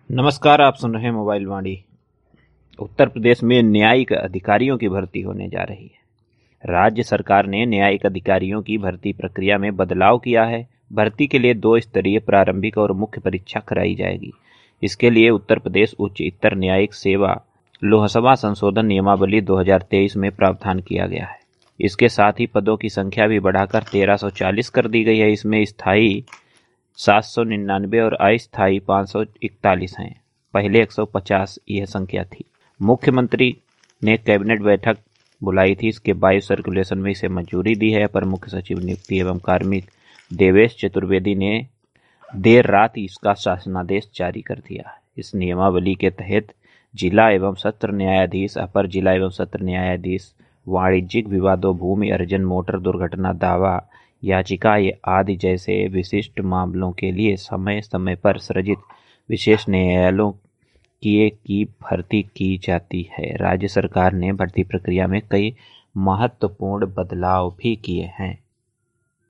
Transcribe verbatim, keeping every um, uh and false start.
नमस्कार, आप सुन रहे हैं मोबाइल वाणी। उत्तर प्रदेश में न्यायिक अधिकारियों की भर्ती होने जा रही है। राज्य सरकार ने न्यायिक अधिकारियों की भर्ती प्रक्रिया में बदलाव किया है। भर्ती के लिए दो स्तरीय प्रारंभिक और मुख्य परीक्षा कराई जाएगी। इसके लिए उत्तर प्रदेश उच्चतर न्यायिक सेवा लोकसभा संशोधन नियमावली दो हज़ार तेईस में प्रावधान किया गया है। इसके साथ ही पदों की संख्या भी बढ़ाकर तेरह सौ चालीस कर दी गई है। इसमें स्थायी सात सौ निन्यानवे और अस्थायी पाँच सौ इकतालीस हैं। पहले एक सौ पचास यह संख्या थी। मुख्यमंत्री ने कैबिनेट बैठक बुलाई थी। इसके वायु सर्कुलेशन में इसे मंजूरी दी है। अपर मुख्य सचिव नियुक्ति एवं कार्मिक देवेश चतुर्वेदी ने देर रात इसका शासनादेश जारी कर दिया। इस नियमावली के तहत जिला एवं सत्र न्यायाधीश, अपर जिला एवं सत्र न्यायाधीश, वाणिज्यिक विवादों, भूमि अर्जन, मोटर दुर्घटना दावा याचिका आदि जैसे विशिष्ट मामलों के लिए समय समय पर सृजित विशेष न्यायालयों की की भर्ती की जाती है। राज्य सरकार ने भर्ती प्रक्रिया में कई महत्वपूर्ण बदलाव भी किए हैं।